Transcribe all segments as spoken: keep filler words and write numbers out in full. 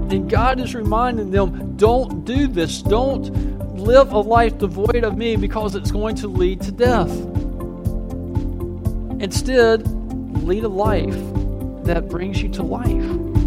And God is reminding them, don't do this. Don't live a life devoid of me because it's going to lead to death. Instead, lead a life that brings you to life.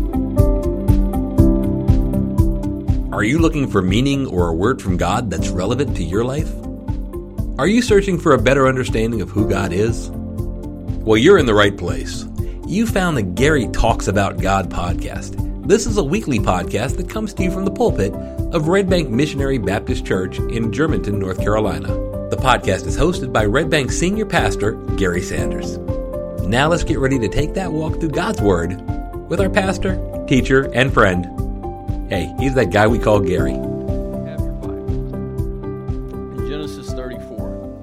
Are you looking for meaning or a word from God that's relevant to your life? Are you searching for a better understanding of who God is? Well, you're in the right place. You found the Gary Talks About God podcast. This is a weekly podcast that comes to you from the pulpit of Red Bank Missionary Baptist Church in Germantown, North Carolina. The podcast is hosted by Red Bank Senior Pastor Gary Sanders. Now let's get ready to take that walk through God's Word with our pastor, teacher, and friend. Hey, he's that guy we call Gary. Have your Bibles in Genesis thirty-four.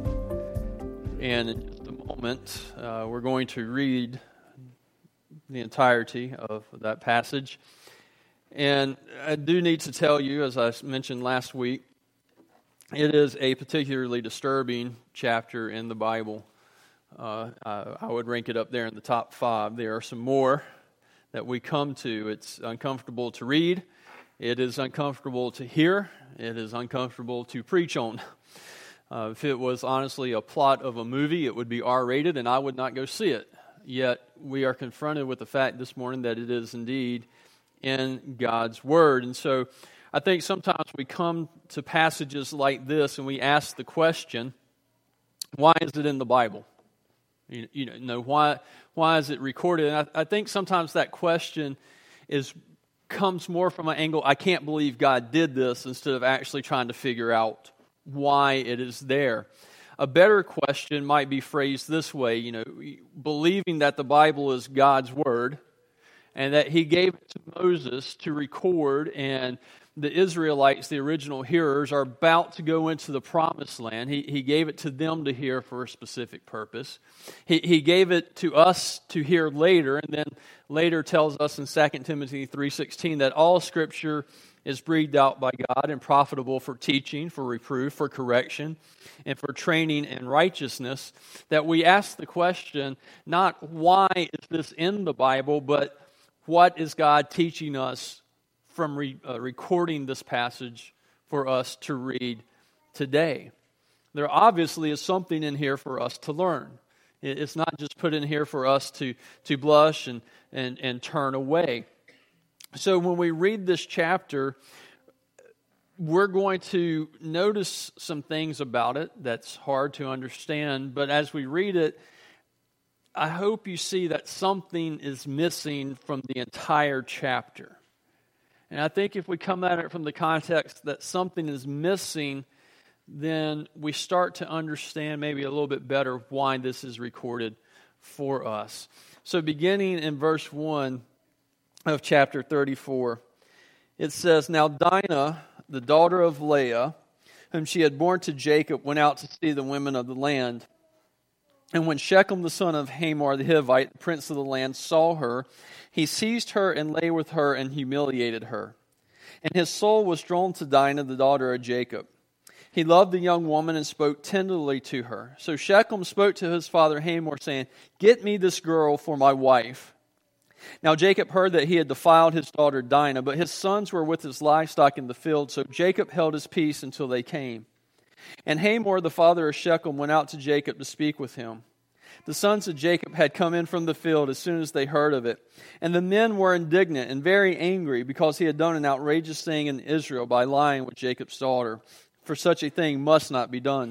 And in just a moment, uh, we're going to read the entirety of that passage. And I do need to tell you, as I mentioned last week, it is a particularly disturbing chapter in the Bible. Uh, I, I would rank it up there in the top five. There are some more that we come to. It's uncomfortable to read. It is uncomfortable to hear. It is uncomfortable to preach on. Uh, if it was honestly a plot of a movie, it would be R-rated, and I would not go see it. Yet we are confronted with the fact this morning that it is indeed in God's Word. And so I think sometimes we come to passages like this and we ask the question, why is it in the Bible? You, you know, why why is it recorded? And I, I think sometimes that question is comes more from an angle, I can't believe God did this, instead of actually trying to figure out why it is there. A better question might be phrased this way, you know, believing that the Bible is God's Word and that He gave it to Moses to record, and the Israelites, the original hearers, are about to go into the Promised Land. He, he gave it to them to hear for a specific purpose. He, he gave it to us to hear later, and then later tells us in Second Timothy three sixteen that all Scripture is breathed out by God and profitable for teaching, for reproof, for correction, and for training in righteousness. That we ask the question, not why is this in the Bible, but what is God teaching us from re, uh, recording this passage for us to read today? There obviously is something in here for us to learn. It's not just put in here for us to, to blush and, and, and turn away. So when we read this chapter, we're going to notice some things about it that's hard to understand, but as we read it, I hope you see that something is missing from the entire chapter. And I think if we come at it from the context that something is missing, then we start to understand maybe a little bit better why this is recorded for us. So beginning in verse one of chapter thirty-four, it says, Now Dinah, the daughter of Leah, whom she had borne to Jacob, went out to see the women of the land. And when Shechem, the son of Hamor the Hivite, the prince of the land, saw her, he seized her and lay with her and humiliated her. And his soul was drawn to Dinah, the daughter of Jacob. He loved the young woman and spoke tenderly to her. So Shechem spoke to his father Hamor, saying, Get me this girl for my wife. Now Jacob heard that he had defiled his daughter Dinah, but his sons were with his livestock in the field, so Jacob held his peace until they came. And Hamor, the father of Shechem, went out to Jacob to speak with him. The sons of Jacob had come in from the field as soon as they heard of it. And the men were indignant and very angry because he had done an outrageous thing in Israel by lying with Jacob's daughter. For such a thing must not be done.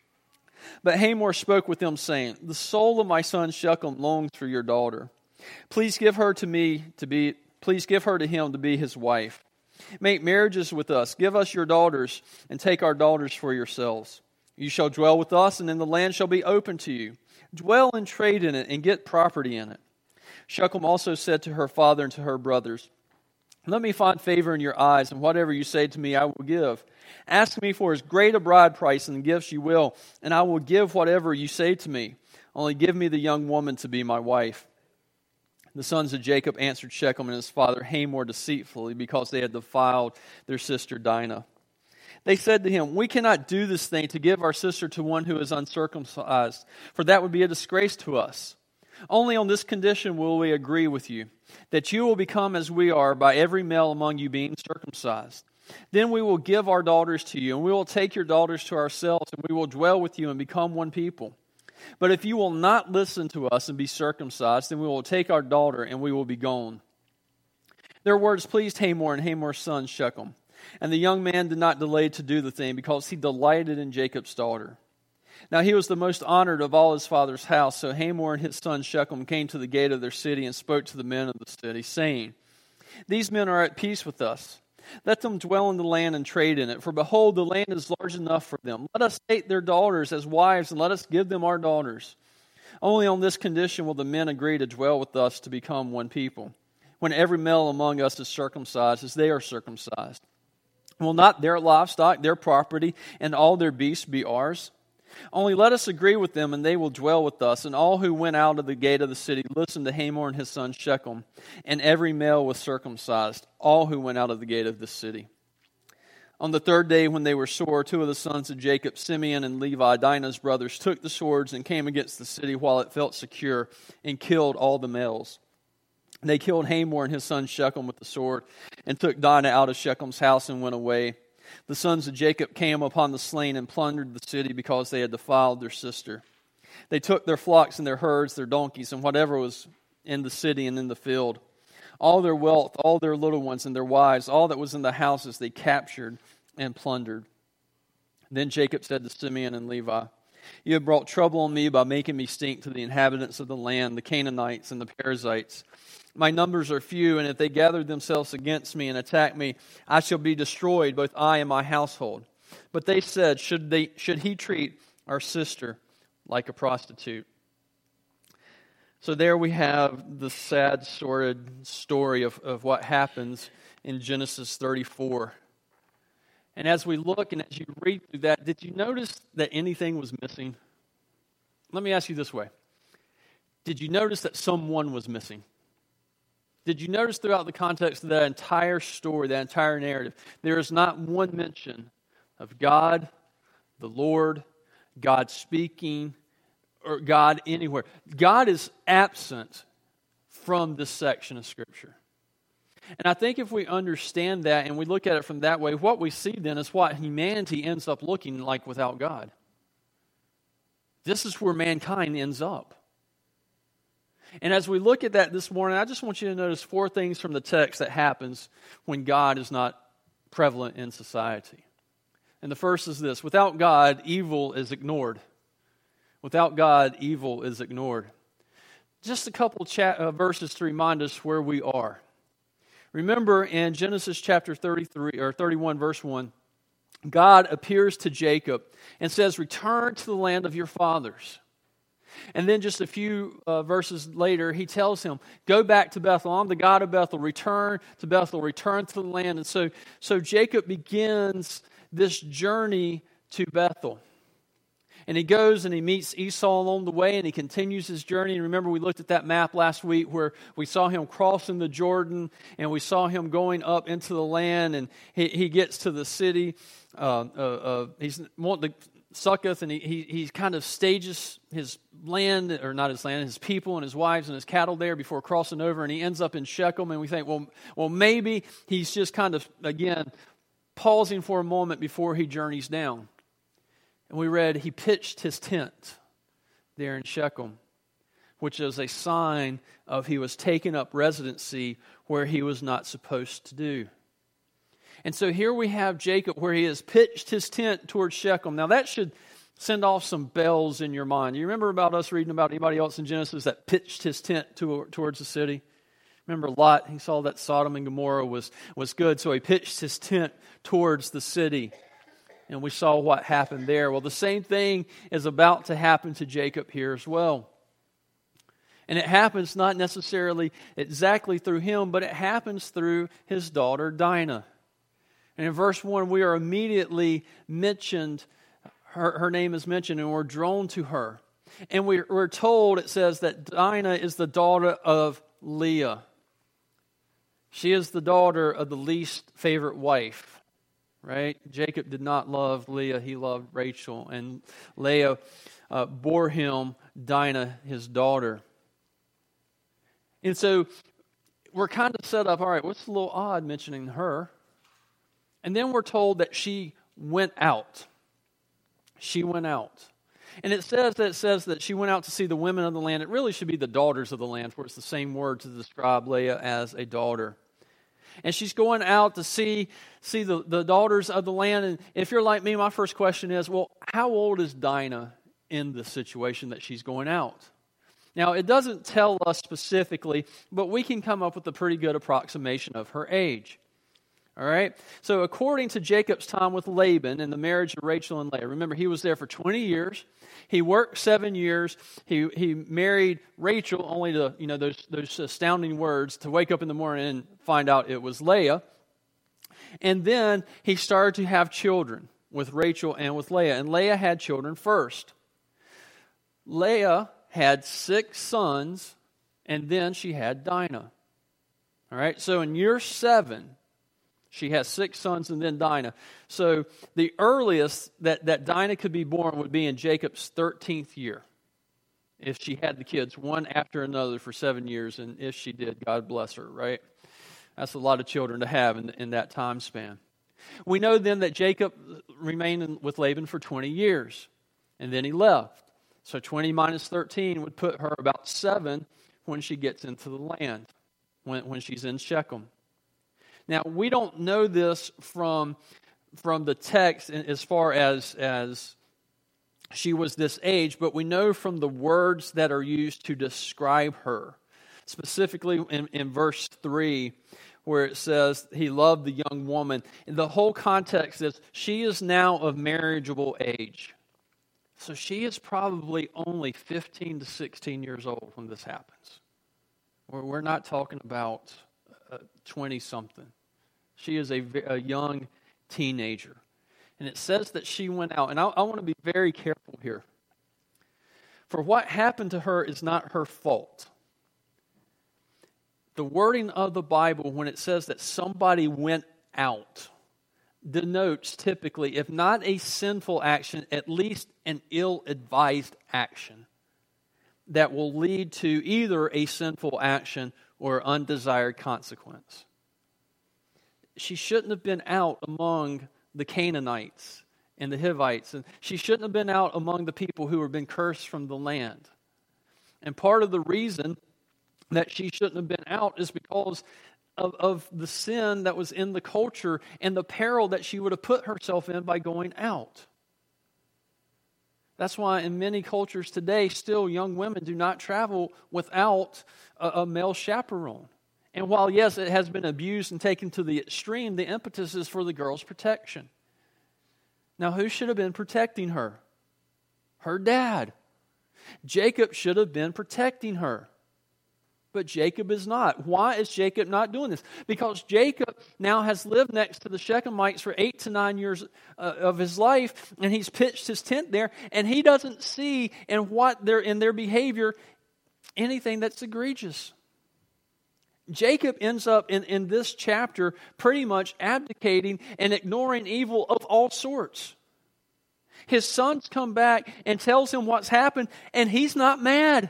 But Hamor spoke with them, saying, The soul of my son Shechem longs for your daughter. Please give her to me to be. Please give her to him to be his wife. Make marriages with us. Give us your daughters, and take our daughters for yourselves. You shall dwell with us, and then the land shall be open to you. Dwell and trade in it, and get property in it. Shechem also said to her father and to her brothers, Let me find favor in your eyes, and whatever you say to me I will give. Ask me for as great a bride price and gifts you will, and I will give whatever you say to me. Only give me the young woman to be my wife. The sons of Jacob answered Shechem and his father Hamor deceitfully, because they had defiled their sister Dinah. They said to him, We cannot do this thing to give our sister to one who is uncircumcised, for that would be a disgrace to us. Only on this condition will we agree with you, that you will become as we are by every male among you being circumcised. Then we will give our daughters to you, and we will take your daughters to ourselves, and we will dwell with you and become one people. But if you will not listen to us and be circumcised, then we will take our daughter, and we will be gone." Their words pleased Hamor and Hamor's son Shechem. And the young man did not delay to do the thing, because he delighted in Jacob's daughter. Now he was the most honored of all his father's house. So Hamor and his son Shechem came to the gate of their city and spoke to the men of the city, saying, "These men are at peace with us. Let them dwell in the land and trade in it. For behold, the land is large enough for them. Let us take their daughters as wives, and let us give them our daughters. Only on this condition will the men agree to dwell with us to become one people, when every male among us is circumcised as they are circumcised. Will not their livestock, their property, and all their beasts be ours? Only let us agree with them, and they will dwell with us." And all who went out of the gate of the city listened to Hamor and his son Shechem, and every male was circumcised, all who went out of the gate of the city. On the third day, when they were sore, two of the sons of Jacob, Simeon and Levi, Dinah's brothers, took the swords and came against the city while it felt secure, and killed all the males. They killed Hamor and his son Shechem with the sword, and took Dinah out of Shechem's house and went away. The sons of Jacob came upon the slain and plundered the city, because they had defiled their sister. They took their flocks and their herds, their donkeys, and whatever was in the city and in the field. All their wealth, all their little ones and their wives, all that was in the houses they captured and plundered. Then Jacob said to Simeon and Levi, "You have brought trouble on me by making me stink to the inhabitants of the land, the Canaanites and the Perizzites. My numbers are few, and if they gather themselves against me and attack me, I shall be destroyed, both I and my household." But they said, should, they, should he treat our sister like a prostitute? So there we have the sad, sordid story of, of what happens in Genesis thirty-four. And as we look and as you read through that, did you notice that anything was missing? Let me ask you this way. Did you notice that someone was missing? Did you notice throughout the context of that entire story, that entire narrative, there is not one mention of God, the Lord, God speaking, or God anywhere. God is absent from this section of Scripture. And I think if we understand that and we look at it from that way, what we see then is what humanity ends up looking like without God. This is where mankind ends up. And as we look at that this morning, I just want you to notice four things from the text that happens when God is not prevalent in society. And the first is this: without God, evil is ignored. Without God, evil is ignored. Just a couple cha- uh, verses to remind us where we are. Remember in Genesis chapter thirty-three or thirty-one, verse one, God appears to Jacob and says, "Return to the land of your fathers." And then just a few uh, verses later, he tells him, "Go back to Bethel. I'm the God of Bethel. Return to Bethel. Return to the land." And so, so Jacob begins this journey to Bethel. And he goes and he meets Esau along the way, and he continues his journey. And remember, we looked at that map last week where we saw him crossing the Jordan, and we saw him going up into the land, and he, he gets to the city. Uh, uh, uh, he's wanting to Succoth, and he, he he kind of stages his land, or not his land, his people and his wives and his cattle there before crossing over, and he ends up in Shechem, and we think, well, well, maybe he's just kind of, again, pausing for a moment before he journeys down. And we read he pitched his tent there in Shechem, which is a sign of he was taking up residency where he was not supposed to do. And so here we have Jacob where he has pitched his tent towards Shechem. Now that should send off some bells in your mind. You remember about us reading about anybody else in Genesis that pitched his tent to, towards the city? Remember Lot, he saw that Sodom and Gomorrah was, was good, so he pitched his tent towards the city. And we saw what happened there. Well, the same thing is about to happen to Jacob here as well. And it happens not necessarily exactly through him, but it happens through his daughter Dinah. And in verse one, we are immediately mentioned, her, her name is mentioned, and we're drawn to her. And we're, we're told, it says that Dinah is the daughter of Leah. She is the daughter of the least favorite wife, right? Jacob did not love Leah, he loved Rachel. And Leah uh, bore him Dinah, his daughter. And so we're kind of set up, all right, what's a little odd mentioning her? And then we're told that she went out. She went out. And it says that it says that she went out to see the women of the land. It really should be the daughters of the land, for it's the same word to describe Leah as a daughter. And she's going out to see, see the, the daughters of the land. And if you're like me, my first question is, well, how old is Dinah in the situation that she's going out? Now, it doesn't tell us specifically, but we can come up with a pretty good approximation of her age. All right? So according to Jacob's time with Laban and the marriage of Rachel and Leah, remember, he was there for twenty years. He worked seven years. He he married Rachel only to, you know, those, those astounding words, to wake up in the morning and find out it was Leah. And then he started to have children with Rachel and with Leah. And Leah had children first. Leah had six sons, and then she had Dinah. All right? So in year seven, she has six sons and then Dinah. So the earliest that, that Dinah could be born would be in Jacob's thirteenth year. If she had the kids one after another for seven years. And if she did, God bless her, right? That's a lot of children to have in, in that time span. We know then that Jacob remained in, with Laban for twenty years. And then he left. So twenty minus thirteen would put her about seven when she gets into the land. When, when she's in Shechem. Now, we don't know this from, from the text as far as, as she was this age, but we know from the words that are used to describe her. Specifically in, in verse three, where it says, he loved the young woman. And the whole context is, she is now of marriageable age. So she is probably only fifteen to sixteen years old when this happens. We're, we're not talking about twenty-something. She is a, a young teenager. And it says that she went out. And I, I want to be very careful here. For what happened to her is not her fault. The wording of the Bible, when it says that somebody went out, denotes typically, if not a sinful action, at least an ill-advised action that will lead to either a sinful action or undesired consequence. She shouldn't have been out among the Canaanites and the Hivites, and she shouldn't have been out among the people who have been cursed from the land. And part of the reason that she shouldn't have been out is because of, of the sin that was in the culture and the peril that she would have put herself in by going out. That's why in many cultures today, still young women do not travel without a, a male chaperone. And while, yes, it has been abused and taken to the extreme, the impetus is for the girl's protection. Now, who should have been protecting her? Her dad. Jacob should have been protecting her. But Jacob is not. Why is Jacob not doing this? Because Jacob now has lived next to the Shechemites for eight to nine years uh, of his life, and he's pitched his tent there, and he doesn't see in what they're in their behavior anything that's egregious. Jacob ends up in, in this chapter pretty much abdicating and ignoring evil of all sorts. His sons come back and tells him what's happened, and he's not mad.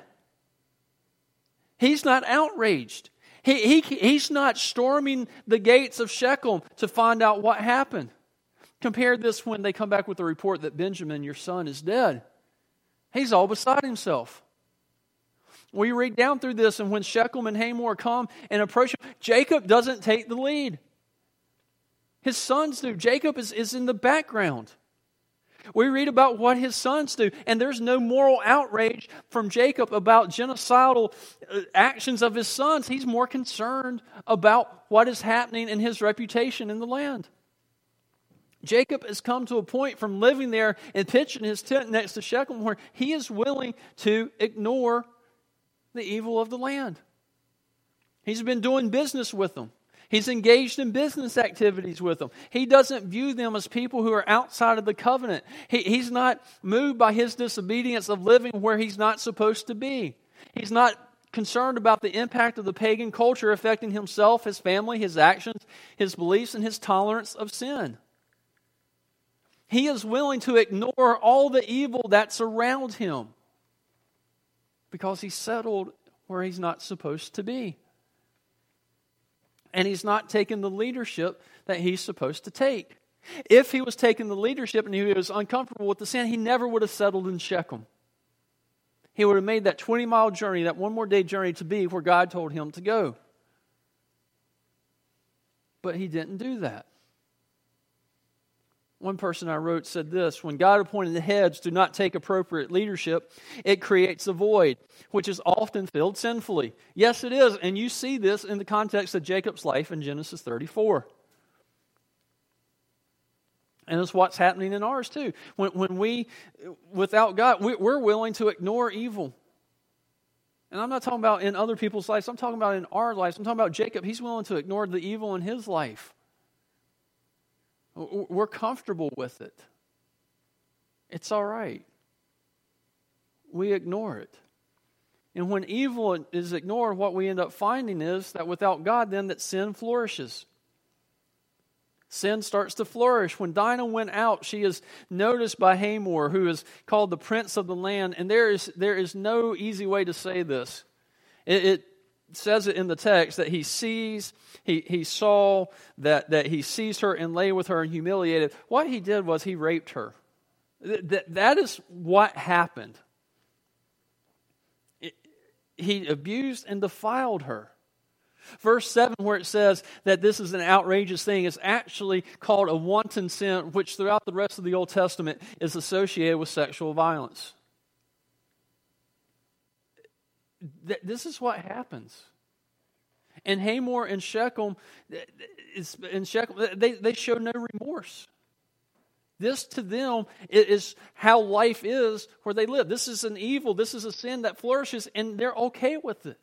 He's not outraged. He, he, he's not storming the gates of Shechem to find out what happened. Compare this when they come back with the report that Benjamin, your son, is dead. He's all beside himself. We read down through this, and when Shechem and Hamor come and approach him, Jacob doesn't take the lead. His sons do. Jacob is, is in the background. We read about what his sons do, and there's no moral outrage from Jacob about genocidal actions of his sons. He's more concerned about what is happening in his reputation in the land. Jacob has come to a point from living there and pitching his tent next to Shechem where he is willing to ignore the evil of the land. He's been doing business with them. He's engaged in business activities with them. He doesn't view them as people who are outside of the covenant. He, he's not moved by his disobedience of living where he's not supposed to be. He's not concerned about the impact of the pagan culture affecting himself, his family, his actions, his beliefs, and his tolerance of sin. He is willing to ignore all the evil that's around him because he's settled where he's not supposed to be. And he's not taking the leadership that he's supposed to take. If he was taking the leadership and he was uncomfortable with the sin, he never would have settled in Shechem. He would have made that twenty-mile journey, that one more day journey to be where God told him to go. But he didn't do that. One person I wrote said this: when God appointed the heads do not take appropriate leadership, it creates a void, which is often filled sinfully. Yes, it is, and you see this in the context of Jacob's life in Genesis thirty-four. And it's what's happening in ours too. When, when we, without God, we, we're willing to ignore evil. And I'm not talking about in other people's lives. I'm talking about in our lives. I'm talking about Jacob. He's willing to ignore the evil in his life. We're comfortable with it. It's all right. We ignore it. And when evil is ignored, what we end up finding is that without God, then that sin flourishes. Sin starts to flourish. When Dinah went out, she is noticed by Hamor, who is called the prince of the land. And there is there is no easy way to say this. It, it says it in the text that he sees, he, he saw that, that he seized her and lay with her and humiliated. What he did was he raped her. That, that is what happened. It, he abused and defiled her. Verse seven, where it says that this is an outrageous thing, is actually called a wanton sin, which throughout the rest of the Old Testament is associated with sexual violence. This is what happens. And Hamor and Shechem, in Shechem they, they show no remorse. This to them is how life is where they live. This is an evil, this is a sin that flourishes, and they're okay with it.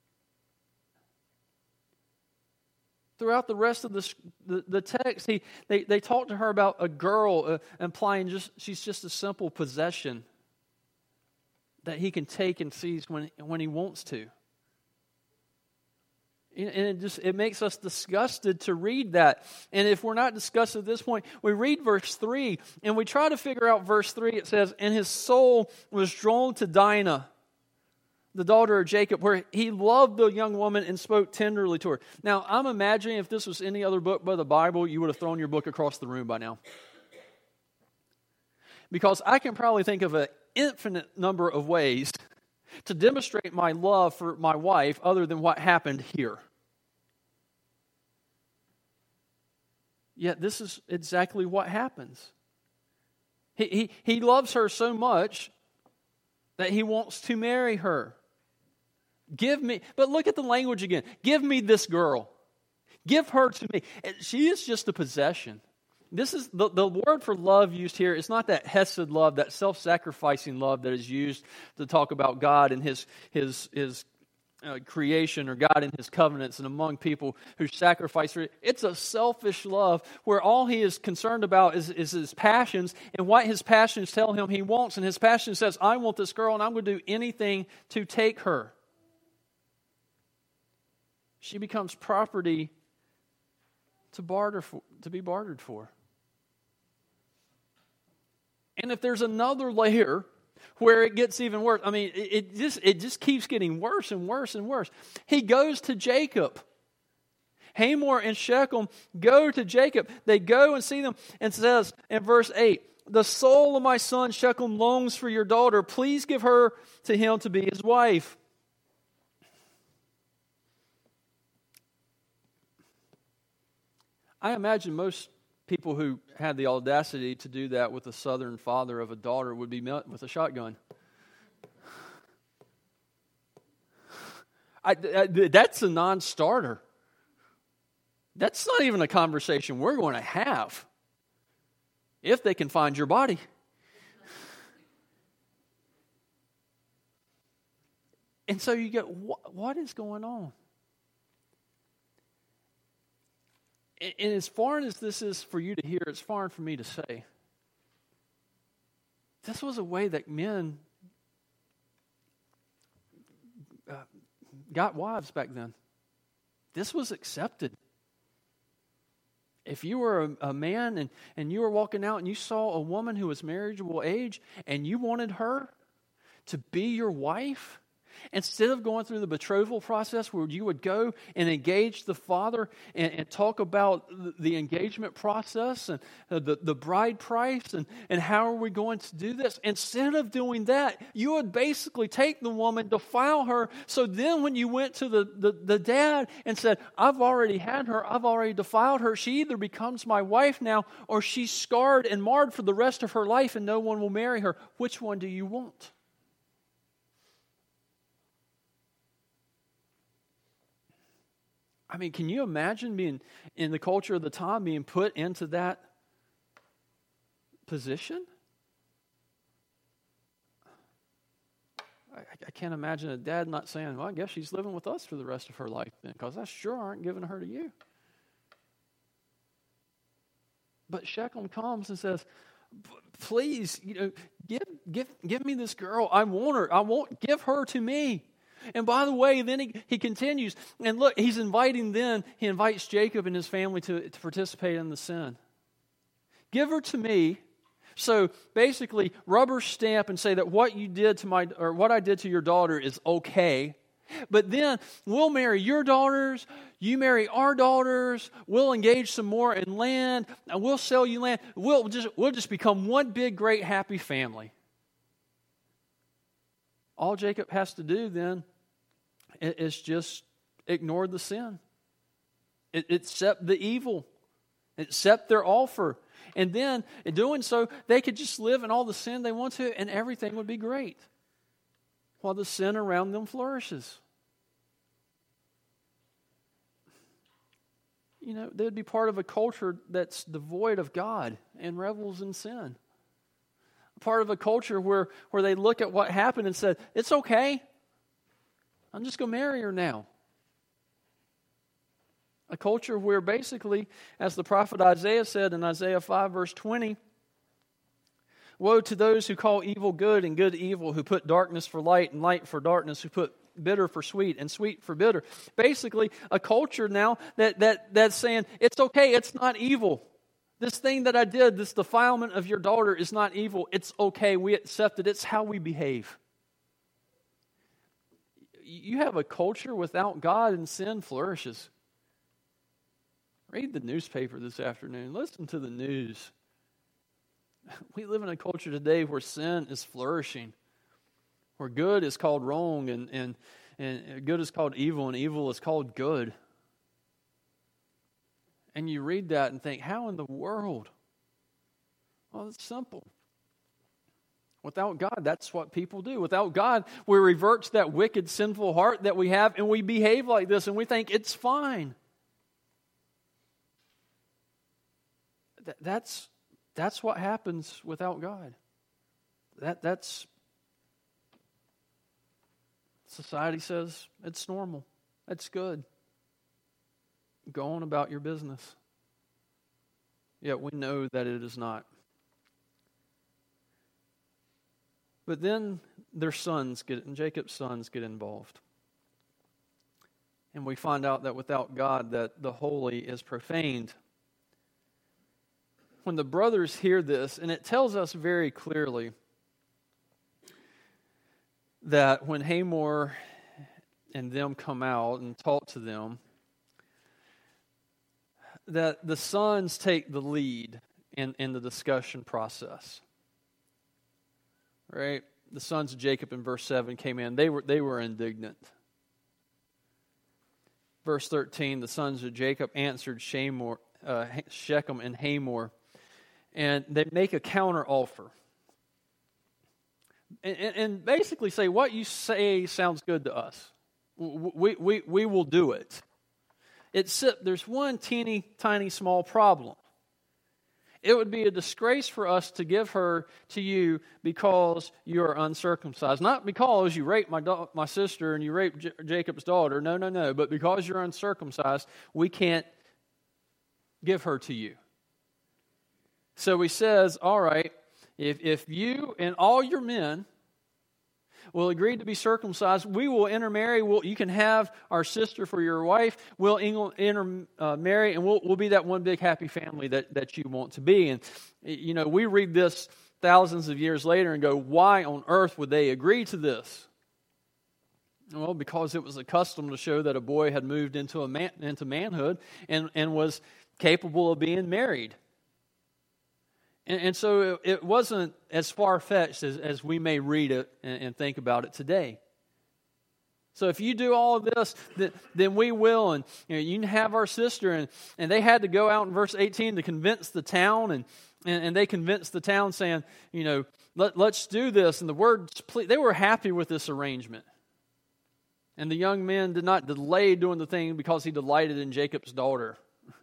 Throughout the rest of the the, the text, he they, they talk to her about a girl, uh, implying just she's just a simple possession that he can take and seize when when he wants to. And it just it makes us disgusted to read that. And if we're not disgusted at this point, we read verse three and we try to figure out verse three. It says, "And his soul was drawn to Dinah, the daughter of Jacob, where he loved the young woman and spoke tenderly to her." Now, I'm imagining if this was any other book but the Bible, you would have thrown your book across the room by now. Because I can probably think of an infinite number of ways to demonstrate my love for my wife other than what happened here. Yet this is exactly what happens. He, he, he loves her so much that he wants to marry her. Give me, but look at the language again. Give me this girl. Give her to me. She is just a possession. This is the, the word for love used here is not that hesed love, that self-sacrificing love that is used to talk about God and His His His uh, creation, or God and His covenants, and among people who sacrifice for it. It's a selfish love where all He is concerned about is, is His passions and what His passions tell Him He wants. And His passion says, "I want this girl, and I'm going to do anything to take her." She becomes property to barter for, to be bartered for. And if there's another layer where it gets even worse, I mean, it, it just it just keeps getting worse and worse and worse. He goes to Jacob. Hamor and Shechem go to Jacob. They go and see them, and says in verse eight, "The soul of my son Shechem longs for your daughter. Please give her to him to be his wife." I imagine most people who had the audacity to do that with a southern father of a daughter would be met with a shotgun. I, I, that's a non-starter. That's not even a conversation we're going to have if they can find your body. And so you get, what, what is going on? And as foreign as this is for you to hear, it's foreign for me to say. This was a way that men uh, got wives back then. This was accepted. If you were a, a man and, and you were walking out and you saw a woman who was marriageable age and you wanted her to be your wife, Instead of going through the betrothal process where you would go and engage the father and, and talk about the, the engagement process and uh, the, the bride price and, and how are we going to do this, instead of doing that, you would basically take the woman, defile her, so then when you went to the, the, the dad and said, I've already had her, I've already defiled her, she either becomes my wife now or she's scarred and marred for the rest of her life and no one will marry her. Which one do you want? I mean, can you imagine being, in the culture of the time, being put into that position? I, I can't imagine a dad not saying, well, I guess she's living with us for the rest of her life then, because I sure aren't giving her to you. But Shechem comes and says, please, you know, give, give, give me this girl. I want her. I want, give her to me. And by the way, then he, he continues, and look, he's inviting then, he invites Jacob and his family to, to participate in the sin. Give her to me. So basically, rubber stamp and say that what you did to my, or what I did to your daughter is okay. But then we'll marry your daughters, you marry our daughters, we'll engage some more in land, and we'll sell you land. We'll just, we'll just become one big, great, happy family. All Jacob has to do then is just ignore the sin. Accept the evil. Accept their offer. And then, in doing so, they could just live in all the sin they want to, and everything would be great, while the sin around them flourishes. You know, they'd be part of a culture that's devoid of God and revels in sin. Part of a culture where, where they look at what happened and said, it's okay. I'm just going to marry her now. A culture where basically, as the prophet Isaiah said in Isaiah five verse twenty, woe to those who call evil good and good evil, who put darkness for light and light for darkness, who put bitter for sweet and sweet for bitter. Basically, a culture now that, that that's saying, it's okay, it's not evil. This thing that I did, this defilement of your daughter is not evil. It's okay. We accept it. It's how we behave. You have a culture without God and sin flourishes. Read the newspaper this afternoon. Listen to the news. We live in a culture today where sin is flourishing, where good is called wrong and, and, and good is called evil and evil is called good. And you read that and think, how in the world? Well, it's simple. Without God, that's what people do. Without God, we revert to that wicked, sinful heart that we have, and we behave like this, and we think it's fine. Th- that's, that's what happens without God. That, that's, society says it's normal. It's good. Go on about your business. Yet we know that it is not. But then their sons get, and Jacob's sons get involved. And we find out that without God, that the holy is profaned. When the brothers hear this, and it tells us very clearly that when Hamor and them come out and talk to them, that the sons take the lead in, in the discussion process. Right? The sons of Jacob in verse seven came in. They were, they were indignant. Verse thirteen, the sons of Jacob answered Shamor, uh, Shechem and Hamor, and they make a counter offer. And, and, and basically say, what you say sounds good to us. We, we, we will do it. It's, there's one teeny tiny small problem. It would be a disgrace for us to give her to you because you are uncircumcised. Not because you raped my da- my sister and you raped J- Jacob's daughter. No, no, no. But because you're uncircumcised, we can't give her to you. So he says, all right, if, if you and all your men will agree to be circumcised, we will intermarry. We'll, you can have our sister for your wife. We'll intermarry, and we'll, we'll be that one big happy family that, that you want to be. And, you know, we read this thousands of years later and go, why on earth would they agree to this? Well, because it was a custom to show that a boy had moved into a man, into manhood and, and was capable of being married. And, and so it, it wasn't as far-fetched as, as we may read it and, and think about it today. So if you do all of this, then, then we will. And you know, you can have our sister. And, and they had to go out in verse eighteen to convince the town. And, and, and they convinced the town saying, you know, Let, let's do this. And the words, they were happy with this arrangement. And the young men did not delay doing the thing because he delighted in Jacob's daughter.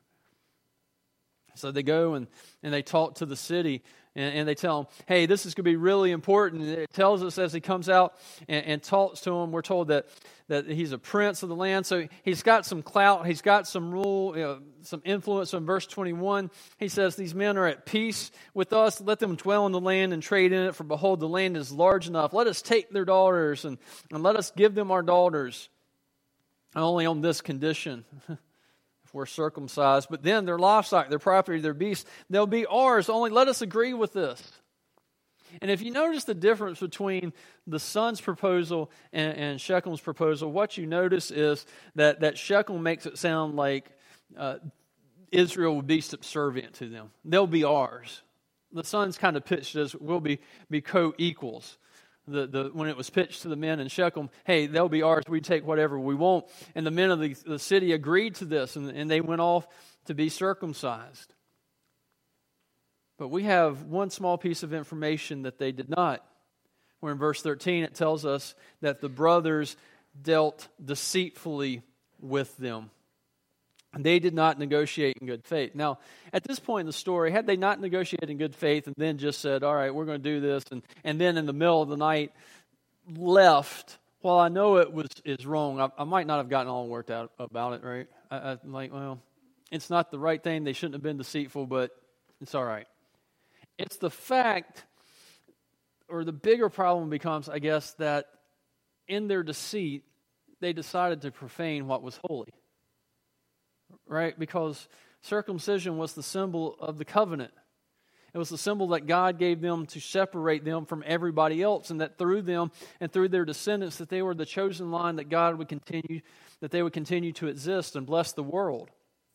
So they go and, and they talk to the city and, and they tell them, hey, this is going to be really important. And it tells us as he comes out and, and talks to them, we're told that, that he's a prince of the land. So he's got some clout, he's got some rule, you know, some influence. So in verse twenty-one, he says, these men are at peace with us. Let them dwell in the land and trade in it. For behold, the land is large enough. Let us take their daughters and, and let us give them our daughters. Only on this condition. If we're circumcised, but then their livestock, their property, their beasts, they'll be ours. Only let us agree with this. And if you notice the difference between the son's proposal and, and Shechem's proposal, what you notice is that, that Shechem makes it sound like uh, Israel would be subservient to them. They'll be ours. The son's kind of pitched as we'll be, be co-equals. The, the, when it was pitched to the men in Shechem, hey, they'll be ours, we take whatever we want. And the men of the, the city agreed to this, and, and they went off to be circumcised. But we have one small piece of information that they did not. Where in verse thirteen it tells us that the brothers dealt deceitfully with them. They did not negotiate in good faith. Now, at this point in the story, had they not negotiated in good faith and then just said, all right, we're going to do this, and, and then in the middle of the night left, while I know it was is wrong, I, I might not have gotten all worked out about it, right? I, I'm like, well, it's not the right thing. They shouldn't have been deceitful, but it's all right. It's the fact, or the bigger problem becomes, I guess, that in their deceit, they decided to profane what was holy. Right? Because circumcision was the symbol of the covenant. It was the symbol that God gave them to separate them from everybody else, and that through them and through their descendants that they were the chosen line that God would continue, that they would continue to exist and bless the world.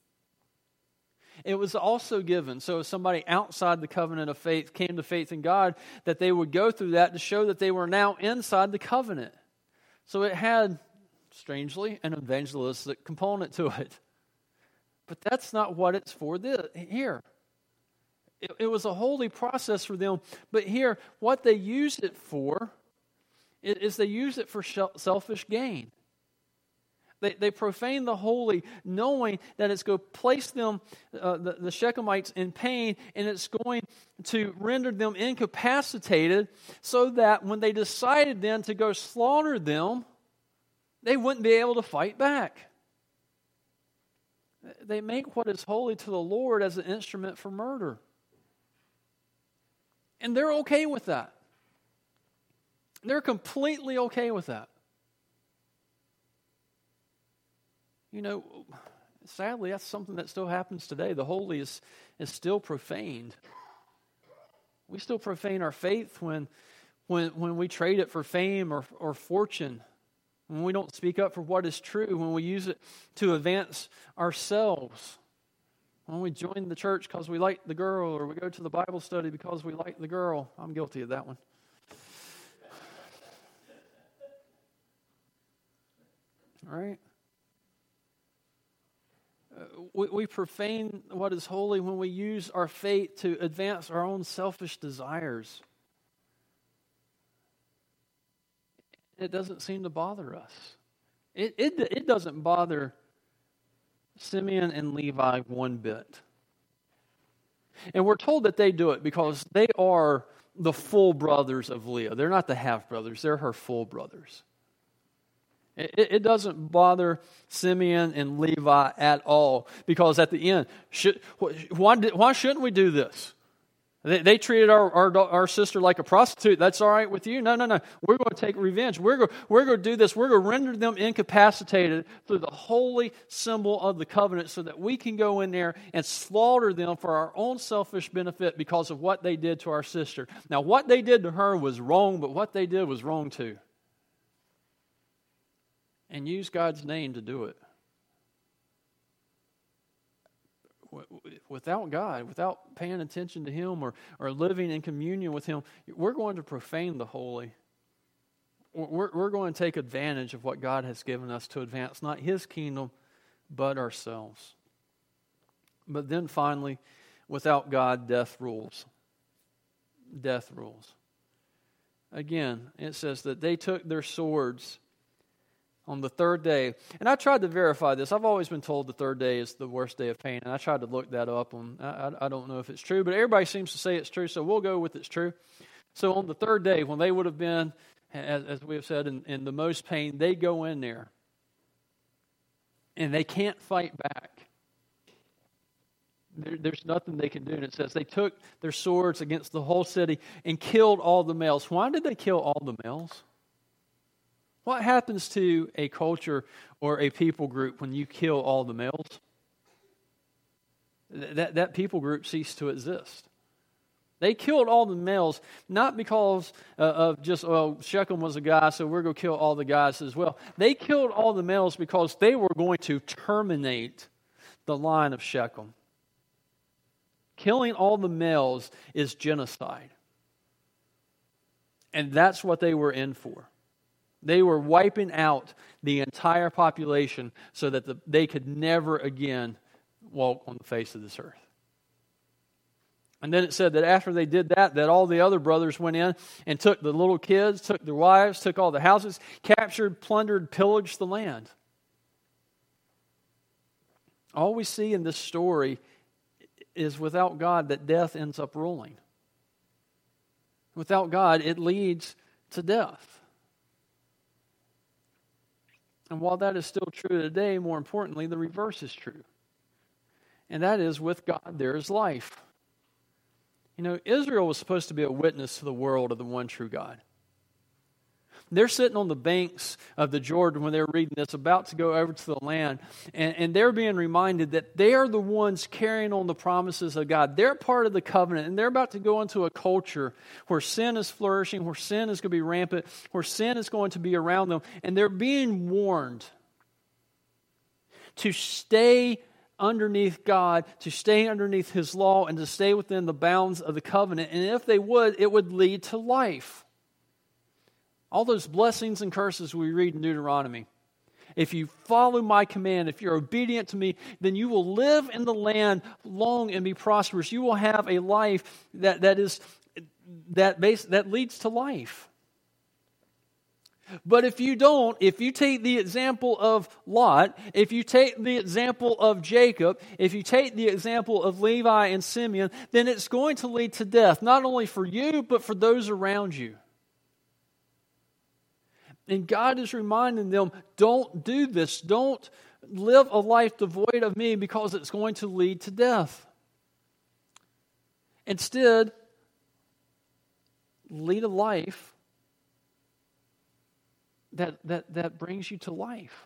It was also given, so if somebody outside the covenant of faith came to faith in God, that they would go through that to show that they were now inside the covenant. So it had, strangely, an evangelistic component to it. But that's not what it's for this, here. It, it was a holy process for them. But here, what they used it for is, is they used it for selfish gain. They, they profane the holy, knowing that it's going to place them, uh, the, the Shechemites, in pain, and it's going to render them incapacitated so that when they decided then to go slaughter them, they wouldn't be able to fight back. They make what is holy to the Lord as an instrument for murder. And they're okay with that. They're completely okay with that. You know, sadly, that's something that still happens today. The holy is, is still profaned. We still profane our faith when, when, when we trade it for fame or, or fortune. When we don't speak up for what is true, when we use it to advance ourselves, when we join the church because we like the girl, or we go to the Bible study because we like the girl. I'm guilty of that one. All right? Uh, we, we profane what is holy when we use our faith to advance our own selfish desires. It doesn't seem to bother us. It, it, it doesn't bother Simeon and Levi one bit. And we're told that they do it because they are the full brothers of Leah. They're not the half brothers, they're her full brothers. It, it doesn't bother Simeon and Levi at all, because at the end, should, why, why shouldn't we do this? They, they treated our, our our sister like a prostitute. That's all right with you? No, no, no. We're going to take revenge. We're going, we're going to do this. We're going to render them incapacitated through the holy symbol of the covenant so that we can go in there and slaughter them for our own selfish benefit because of what they did to our sister. Now, what they did to her was wrong, but what they did was wrong too. and use God's name to do it. Without God, without paying attention to Him or, or living in communion with Him, we're going to profane the holy. We're, we're going to take advantage of what God has given us to advance not His kingdom, but ourselves. But then finally, without God, death rules. Death rules. Again, it says that they took their swords on the third day. And I tried to verify this. I've always been told the third day is the worst day of pain. And I tried to look that up. On, I, I don't know if it's true, but everybody seems to say it's true, so we'll go with it's true. So on the third day, when they would have been, as, as we have said, in, in the most pain, they go in there. And they can't fight back. There, there's nothing they can do. And it says they took their swords against the whole city and killed all the males. Why did they kill all the males? What happens to a culture or a people group when you kill all the males? That, that people group ceased to exist. They killed all the males, not because uh, of just, well, Shechem was a guy, so we're going to kill all the guys as well. They killed all the males because they were going to terminate the line of Shechem. Killing all the males is genocide. And that's what they were in for. They were wiping out the entire population so that the, they could never again walk on the face of this earth. And then it said that after they did that, that all the other brothers went in and took the little kids, took their wives, took all the houses, captured, plundered, pillaged the land. All we see in this story is without God that death ends up ruling. Without God, it leads to death. And while that is still true today, more importantly, the reverse is true. And that is, with God, there is life. You know, Israel was supposed to be a witness to the world of the one true God. They're sitting on the banks of the Jordan when they're reading this, about to go over to the land. And, and they're being reminded that they are the ones carrying on the promises of God. They're part of the covenant. And they're about to go into a culture where sin is flourishing, where sin is going to be rampant, where sin is going to be around them. And they're being warned to stay underneath God, to stay underneath His law, and to stay within the bounds of the covenant. And if they would, it would lead to life. All those blessings and curses we read in Deuteronomy. If you follow my command, if you're obedient to me, then you will live in the land long and be prosperous. You will have a life that, that is that base that leads to life. But if you don't, if you take the example of Lot, if you take the example of Jacob, if you take the example of Levi and Simeon, then it's going to lead to death, not only for you, but for those around you. And God is reminding them, don't do this. Don't live a life devoid of me because it's going to lead to death. Instead, lead a life that, that, that brings you to life.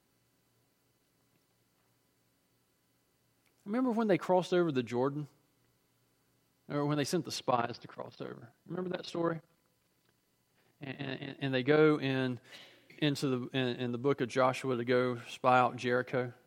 Remember when they crossed over the Jordan? Or when they sent the spies to cross over? Remember that story? And, and, and they go in into the in, in the book of Joshua to go spy out Jericho. And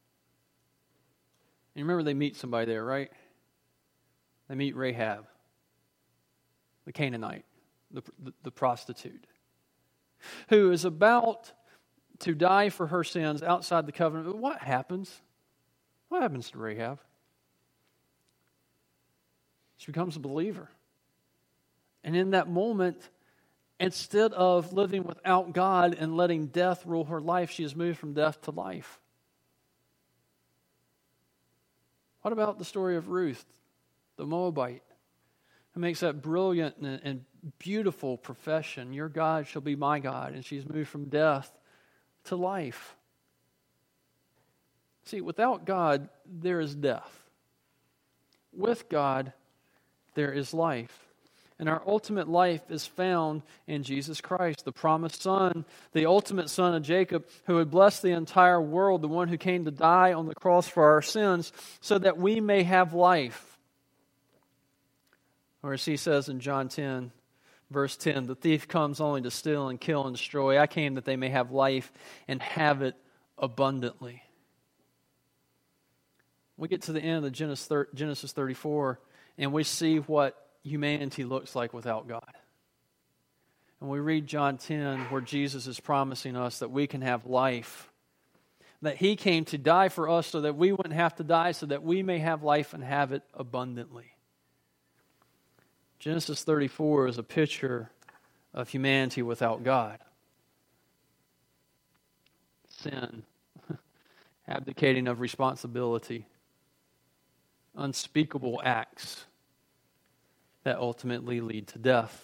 you remember they meet somebody there, right? They meet Rahab, the Canaanite, the, the, the prostitute, who is about to die for her sins outside the covenant. But what happens? What happens to Rahab? She becomes a believer. And in that moment, instead of living without God and letting death rule her life, she has moved from death to life. What about the story of Ruth, the Moabite, who makes that brilliant and, and beautiful profession, your God shall be my God, and she's moved from death to life. See, without God, there is death. With God, there is life. And our ultimate life is found in Jesus Christ, the promised Son, the ultimate Son of Jacob, who would bless the entire world, the one who came to die on the cross for our sins, so that we may have life. Or as he says in John ten, Verse ten, the thief comes only to steal and kill and destroy. I came that they may have life and have it abundantly. We get to the end of Genesis thirty-four, and we see what humanity looks like without God. And we read John ten, where Jesus is promising us that we can have life, that He came to die for us so that we wouldn't have to die, so that we may have life and have it abundantly. Genesis thirty-four is a picture of humanity without God. Sin, abdicating of responsibility, unspeakable acts that ultimately lead to death.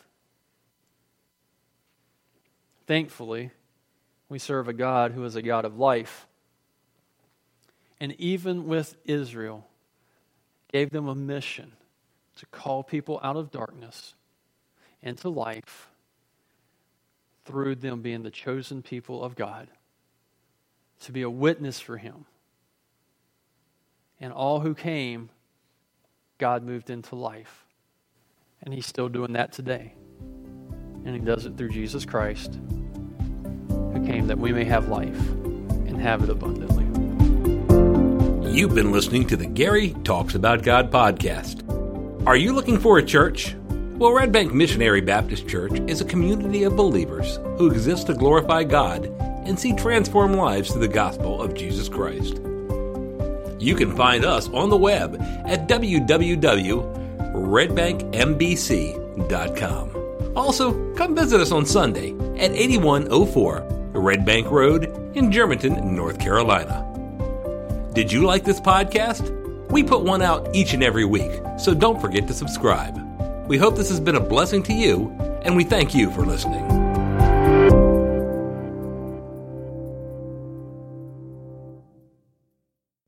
Thankfully, we serve a God who is a God of life. And even with Israel, gave them a mission to call people out of darkness into life through them being the chosen people of God, to be a witness for Him. And all who came, God moved into life. And He's still doing that today. And He does it through Jesus Christ, who came that we may have life and have it abundantly. You've been listening to the Gary Talks About God podcast. Are you looking for a church? Well, Red Bank Missionary Baptist Church is a community of believers who exist to glorify God and see transformed lives through the gospel of Jesus Christ. You can find us on the web at w w w dot red bank m b c dot com. Also, come visit us on Sunday at eighty-one oh four Red Bank Road in Germantown, North Carolina. Did you like this podcast? We put one out each and every week, so don't forget to subscribe. We hope this has been a blessing to you, and we thank you for listening.